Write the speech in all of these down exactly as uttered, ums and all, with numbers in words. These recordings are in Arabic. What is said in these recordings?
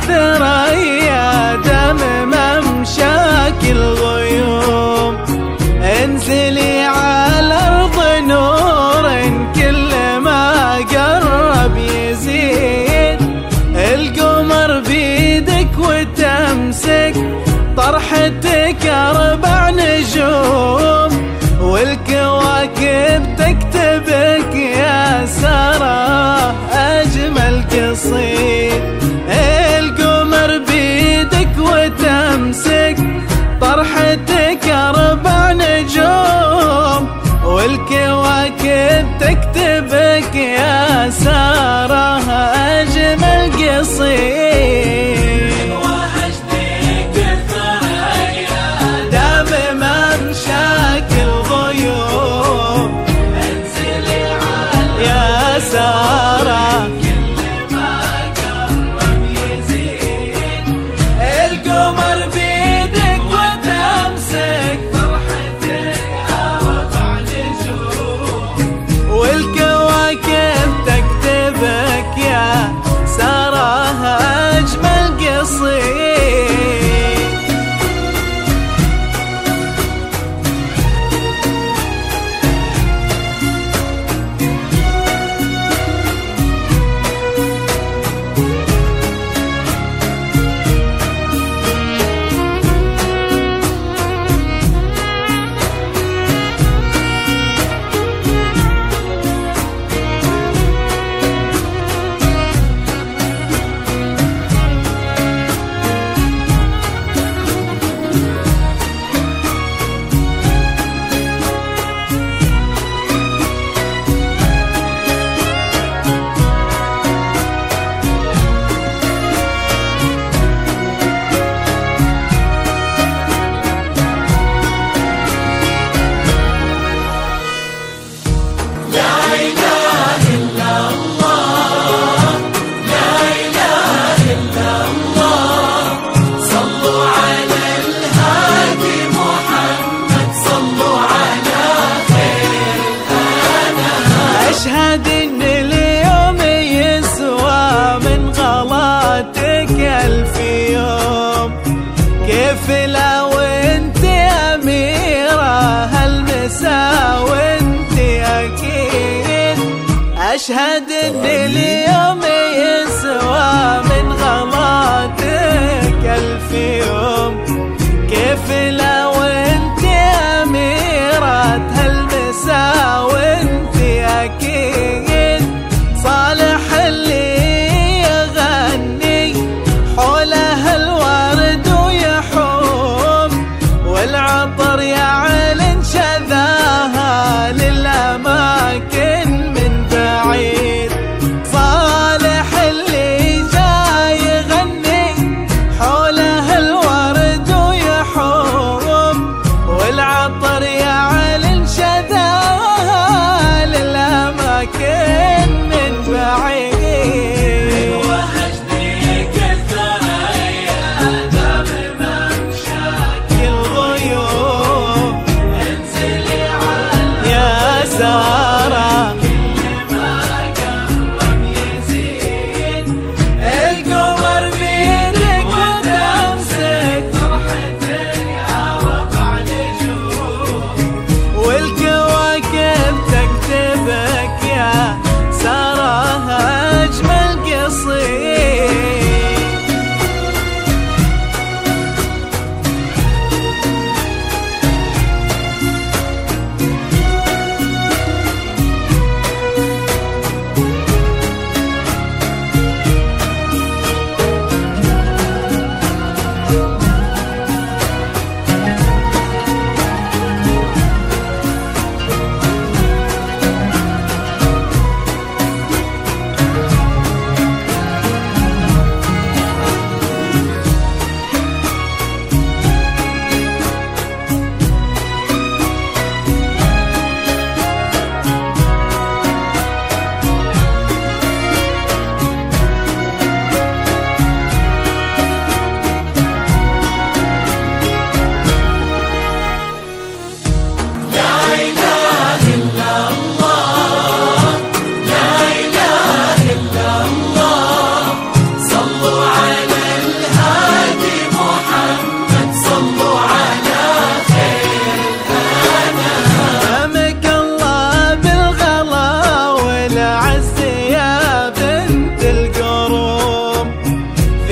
الثريا دم ممشاك الغيوم، انزلي على الأرض نور كل ما قرب يزيد، القمر بيدك وتمسك طرحتك أربع نجوم، والكواكب تكتبك يا سارة أجمل قصيد. القمر بيدك وتمسك طرحتك أربع نجوم، والكواكب تكتبك يا سارة أجمل قصيد. سارة كل ما قرب يزيد، القمر بيدك وتمسك طرحتك أربع نجوم، والكواكب تكتبك يا سارة أجمل قصيد. أشهد إن اليوم يسوى من غلاتك ألف يوم، كيف لو أنت أميرة هالمساء وأنت أكيد. أشهد إن اليوم يسوى من غلاتك ألف يوم، كيف لو أنت أميرة هالمساء وأنت أكيد. صالح اللي يغني حوله الورد ويحوم، والعطر يعلن شذاها للأماكن من بعيد. صالح اللي جاي يغني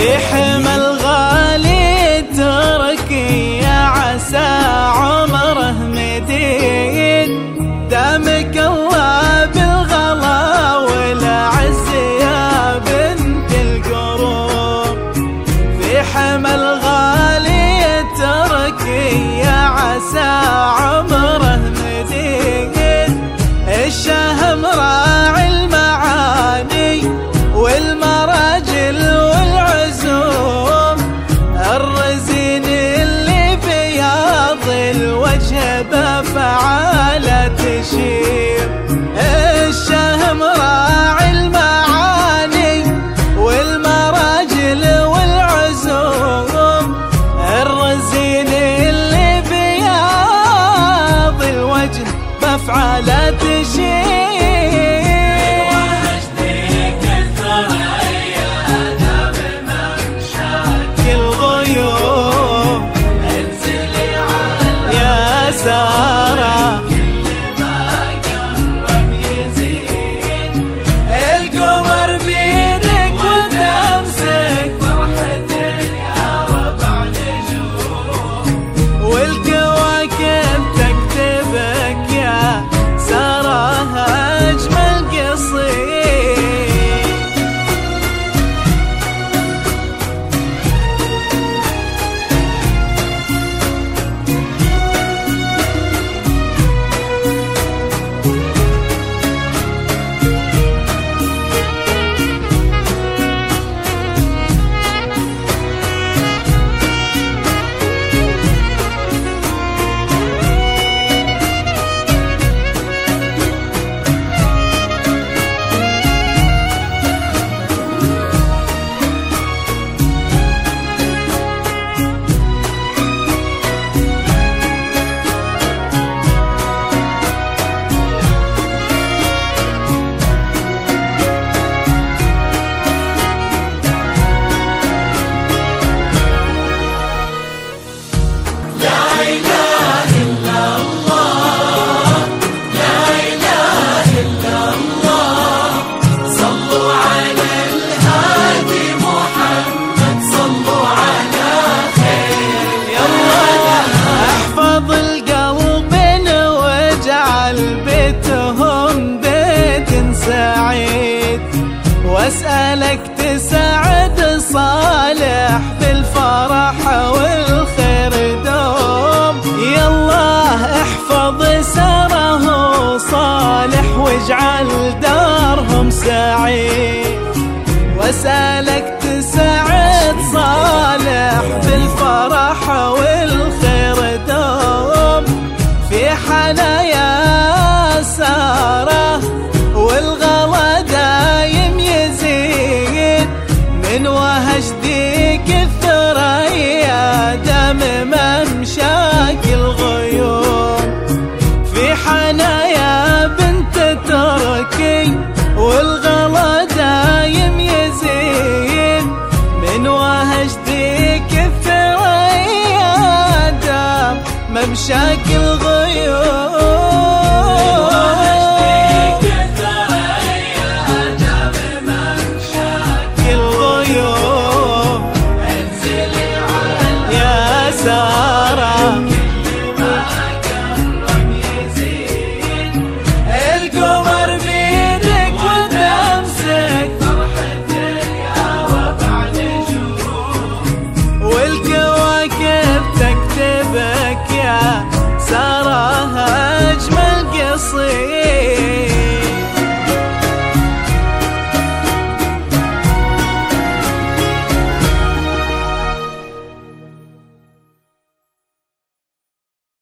في حمى الغالي تركي يا عسى عمره مديد، دامك الله بالغلا والعز يا بنت القرون. في حمى الغالي تركي يا عسى عمره مديد، الشهم راعي المعاني والمراجل والعزوم، الرزين اللي بياض الوجه بفعاله تشير. الشهم راعي المعاني والمراجل والعزوم، الرزين اللي بياض الوجه بفعاله تشير. سارة كل ما قرب يزيد، القمر بيدك وتمسك فرحة الهوى نجوم، والكواكب تكتبك يا سارة أجمل قصيد. واسألك تسعد صالح بالفرح والخير دوم، يالله احفظ سره صالح واجعل دارهم سعيد. واسألك تسعد صالح بالفرح والخير دوم، في حنايا ساره والغلا دايم يزيد، من وهج ذيك الثريا دم ممشاك الغيوم. في حنايا بنت تركي والغلا دايم يزيد، من وهج ذيك الثريا دم ممشاك الغيوم.